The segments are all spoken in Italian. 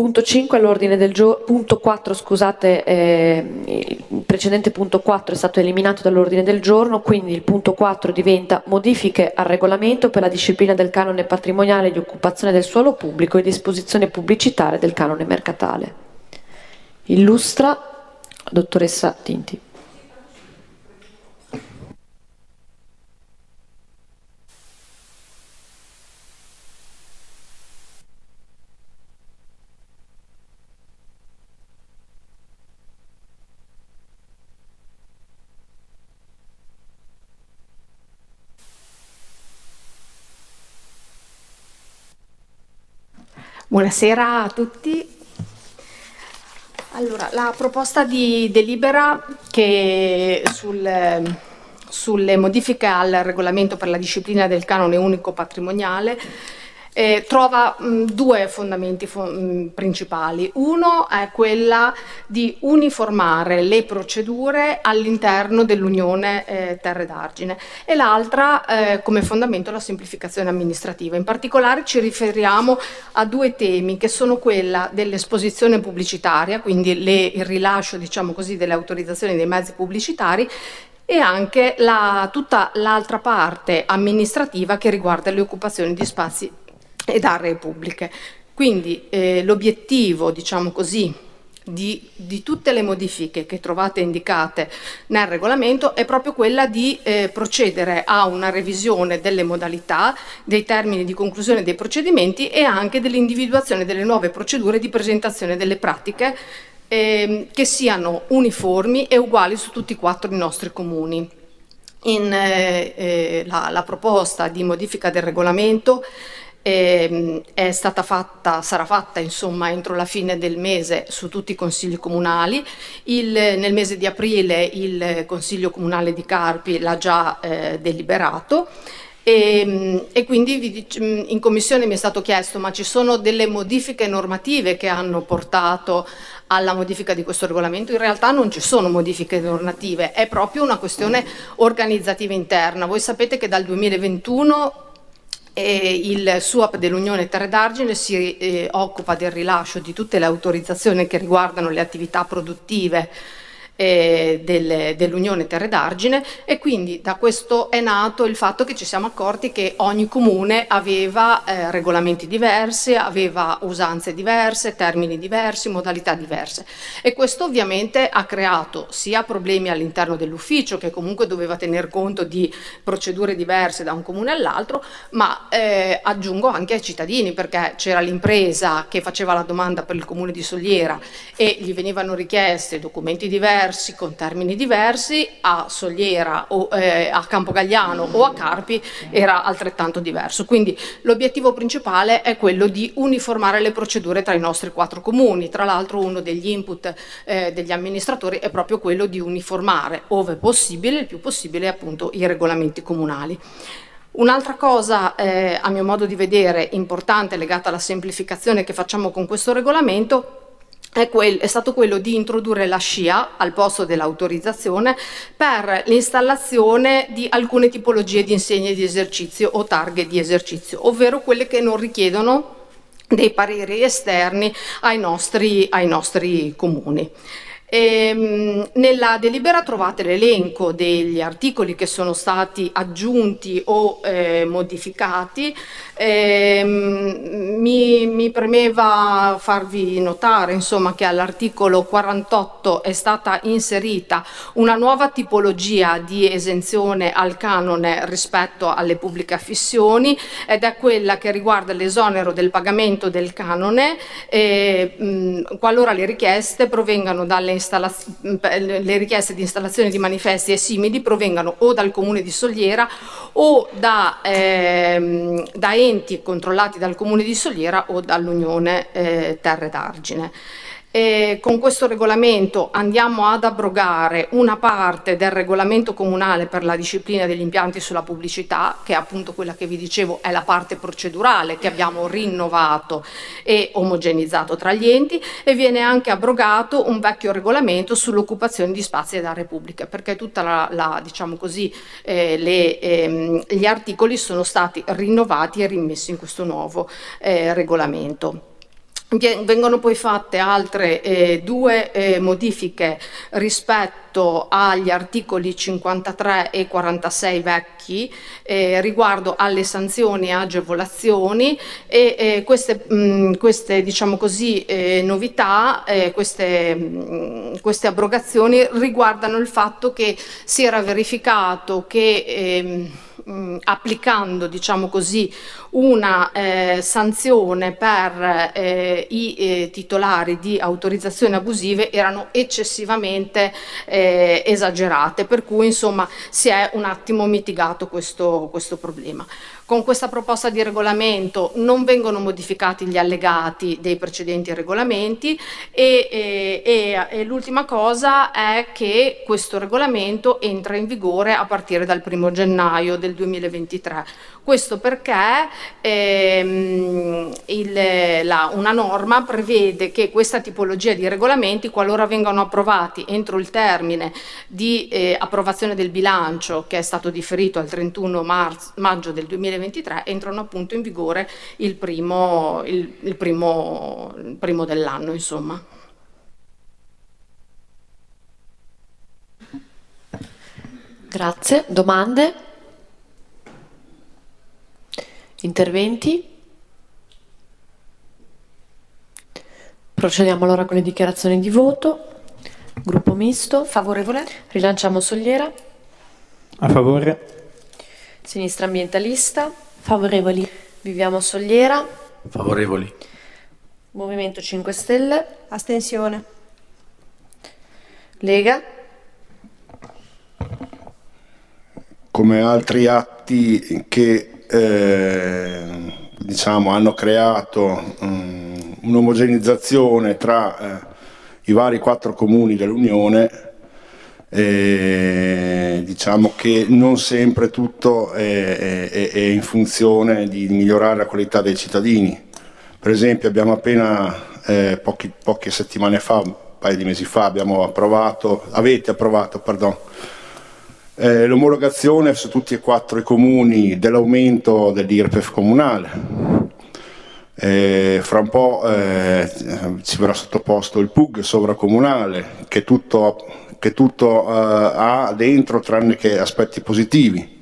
Punto 5 all'ordine del giorno, punto 4, scusate, il precedente punto 4 è stato eliminato dall'ordine del giorno, quindi il punto 4 diventa modifiche al regolamento per la disciplina del canone patrimoniale di occupazione del suolo pubblico e disposizione pubblicitaria del canone mercatale. Illustra dottoressa Tinti. Buonasera a tutti. Allora, la proposta di delibera che sulle modifiche al regolamento per la disciplina del canone unico patrimoniale trova due fondamenti principali. Uno è quella di uniformare le procedure all'interno dell'Unione Terre d'Argine e l'altra come fondamento la semplificazione amministrativa. In particolare ci riferiamo a due temi che sono quella dell'esposizione pubblicitaria, quindi il rilascio, diciamo così, delle autorizzazioni dei mezzi pubblicitari e anche tutta l'altra parte amministrativa che riguarda le occupazioni di spazi ed aree pubbliche. Quindi l'obiettivo, diciamo così, di tutte le modifiche che trovate indicate nel regolamento è proprio quella di procedere a una revisione delle modalità, dei termini di conclusione dei procedimenti e anche dell'individuazione delle nuove procedure di presentazione delle pratiche che siano uniformi e uguali su tutti e quattro i nostri comuni. La proposta di modifica del regolamento sarà fatta insomma entro la fine del mese su tutti i consigli comunali. Nel mese di aprile il Consiglio Comunale di Carpi l'ha già deliberato e quindi in commissione mi è stato chiesto: ma ci sono delle modifiche normative che hanno portato alla modifica di questo regolamento? In realtà non ci sono modifiche normative, è proprio una questione organizzativa interna. Voi sapete che dal 2021 il SUAP dell'Unione Terre d'Argine si occupa del rilascio di tutte le autorizzazioni che riguardano le attività produttive dell'Unione Terre d'Argine e quindi da questo è nato il fatto che ci siamo accorti che ogni comune aveva regolamenti diversi, aveva usanze diverse, termini diversi, modalità diverse e questo ovviamente ha creato sia problemi all'interno dell'ufficio, che comunque doveva tener conto di procedure diverse da un comune all'altro, ma aggiungo anche ai cittadini, perché c'era l'impresa che faceva la domanda per il comune di Soliera e gli venivano richiesti documenti diversi con termini diversi, a Soliera o a Campogalliano o a Carpi era altrettanto diverso. Quindi l'obiettivo principale è quello di uniformare le procedure tra i nostri quattro comuni. Tra l'altro uno degli input degli amministratori è proprio quello di uniformare, ove possibile, il più possibile, appunto i regolamenti comunali. Un'altra cosa, a mio modo di vedere, importante legata alla semplificazione che facciamo con questo regolamento è stato quello di introdurre la SCIA al posto dell'autorizzazione per l'installazione di alcune tipologie di insegne di esercizio o targhe di esercizio, ovvero quelle che non richiedono dei pareri esterni ai nostri comuni. Nella delibera trovate l'elenco degli articoli che sono stati aggiunti o modificati. Mi premeva farvi notare insomma che all'articolo 48 è stata inserita una nuova tipologia di esenzione al canone rispetto alle pubbliche affissioni ed è quella che riguarda l'esonero del pagamento del canone qualora le richieste provengano le richieste di installazione di manifesti e simili provengano o dal comune di Soliera o da enti controllati dal comune di Soliera o dall'Unione Terre d'Argine. Con questo regolamento andiamo ad abrogare una parte del regolamento comunale per la disciplina degli impianti sulla pubblicità, che è appunto quella che vi dicevo è la parte procedurale che abbiamo rinnovato e omogenizzato tra gli enti, e viene anche abrogato un vecchio regolamento sull'occupazione di spazi ed aree pubbliche, perché tutta diciamo così, gli articoli sono stati rinnovati e rimessi in questo nuovo regolamento. Vengono poi fatte altre due modifiche rispetto agli articoli 53 e 46 vecchi riguardo alle sanzioni e agevolazioni, e queste diciamo così, novità, queste abrogazioni riguardano il fatto che si era verificato che applicando, diciamo così, una sanzione per i titolari di autorizzazioni abusive erano eccessivamente esagerate, per cui insomma si è un attimo mitigato questo problema. Con questa proposta di regolamento non vengono modificati gli allegati dei precedenti regolamenti e l'ultima cosa è che questo regolamento entra in vigore a partire dal 1° gennaio del 2023. Questo perché una norma prevede che questa tipologia di regolamenti, qualora vengano approvati entro il termine di approvazione del bilancio, che è stato differito al 31 maggio del 2023, entrano appunto in vigore il primo dell'anno, insomma. Grazie. Domande? Interventi? Procediamo allora con le dichiarazioni di voto. Gruppo misto. Favorevole. Rilanciamo Sogliera. A favore. Sinistra ambientalista. Favorevoli. Viviamo Sogliera. Favorevoli. Movimento 5 Stelle. Astensione. Lega. Come altri atti che diciamo hanno creato un'omogenizzazione tra i vari 4 comuni dell'Unione, diciamo che non sempre tutto è in funzione di migliorare la qualità dei cittadini. Per esempio abbiamo appena poche settimane fa, un paio di mesi fa, avete approvato l'omologazione su tutti e 4 i comuni dell'aumento dell'IRPEF comunale. Fra un po' ci verrà sottoposto il PUG sovracomunale, che tutto ha dentro tranne che aspetti positivi.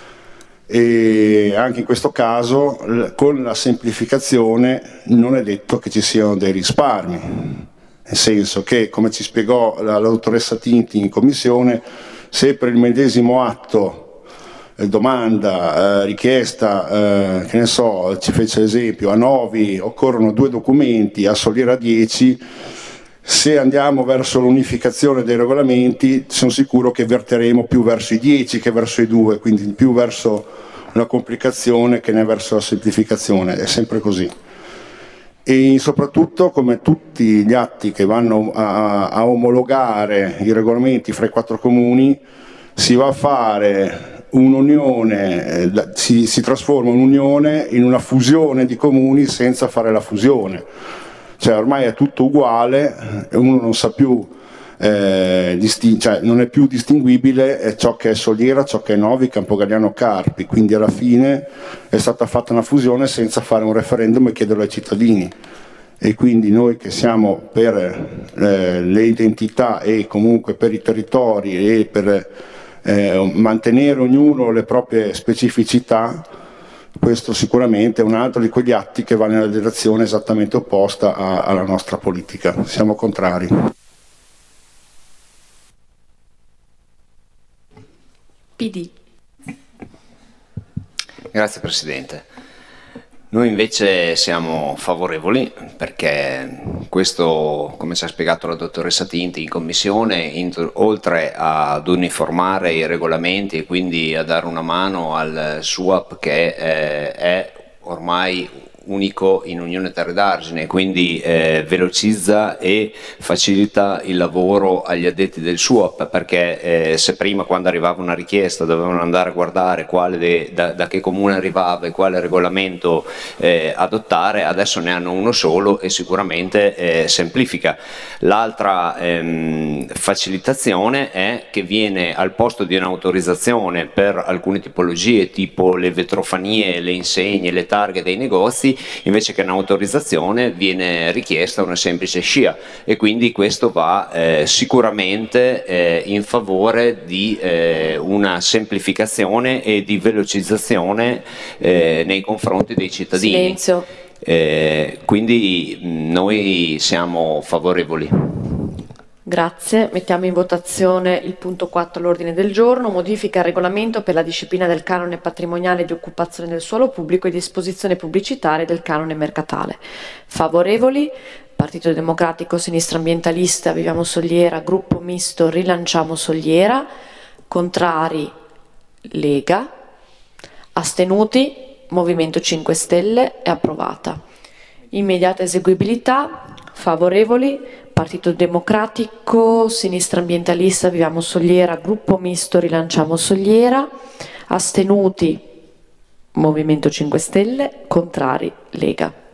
E anche in questo caso con la semplificazione non è detto che ci siano dei risparmi, nel senso che, come ci spiegò la dottoressa Tinti in commissione, se per il medesimo atto, domanda, richiesta, che ne so, ci fece l'esempio, a Novi occorrono 2 documenti, a Sogliera 10, se andiamo verso l'unificazione dei regolamenti sono sicuro che verteremo più verso i 10 che verso i 2, quindi più verso una complicazione che ne verso la semplificazione, è sempre così. E soprattutto, come tutti gli atti che vanno a omologare i regolamenti fra i 4 comuni, si va a fare un'unione, si trasforma un'unione in una fusione di comuni senza fare la fusione. Cioè ormai è tutto uguale, uno non sa più, cioè non è più distinguibile ciò che è Sogliera, ciò che è Novi, Campogalliano, Carpi, quindi alla fine è stata fatta una fusione senza fare un referendum e chiederlo ai cittadini. E quindi noi che siamo per le identità e comunque per i territori e per mantenere ognuno le proprie specificità, questo sicuramente è un altro di quegli atti che va nella direzione esattamente opposta alla nostra politica. Siamo contrari. PD. Grazie Presidente. Noi invece siamo favorevoli perché questo, come ci ha spiegato la dottoressa Tinti in commissione, oltre ad uniformare i regolamenti e quindi a dare una mano al SUAP che è ormai unico in Unione Terre d'Argine, quindi velocizza e facilita il lavoro agli addetti del SUAP, perché se prima, quando arrivava una richiesta, dovevano andare a guardare da che comune arrivava e quale regolamento adottare, adesso ne hanno uno solo e sicuramente semplifica. L'altra facilitazione è che viene, al posto di un'autorizzazione per alcune tipologie tipo le vetrofanie, le insegne, le targhe dei negozi, invece che un'autorizzazione viene richiesta una semplice SCIA, e quindi questo va sicuramente in favore di una semplificazione e di velocizzazione nei confronti dei cittadini. Silenzio. Quindi noi siamo favorevoli. Grazie. Mettiamo in votazione il punto 4 all'ordine del giorno, modifica al regolamento per la disciplina del canone patrimoniale di occupazione del suolo pubblico e disposizione pubblicitaria del canone mercatale. Favorevoli: Partito Democratico, Sinistra Ambientalista, Viviamo Soliera, Gruppo Misto, Rilanciamo Soliera. Contrari: Lega. Astenuti: Movimento 5 Stelle. È approvata. Immediata eseguibilità. Favorevoli: Partito Democratico, Sinistra Ambientalista, Viviamo Soliera, Gruppo Misto, Rilanciamo Soliera. Astenuti: Movimento 5 Stelle. Contrari: Lega.